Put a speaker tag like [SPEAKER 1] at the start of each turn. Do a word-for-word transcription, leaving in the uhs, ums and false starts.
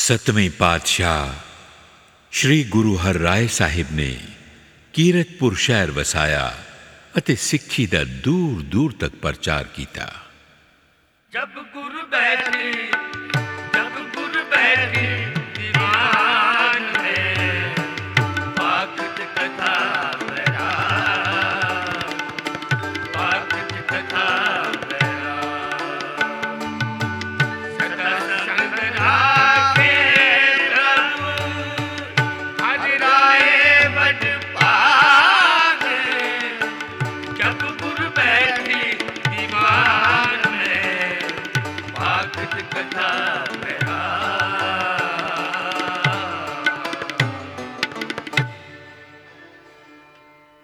[SPEAKER 1] सतवें पातशाह श्री गुरु हरराय साहिब ने कीरतपुर शहर वसाया अते सिक्खी दा दूर दूर तक प्रचार किया।
[SPEAKER 2] जब गुरु बैठे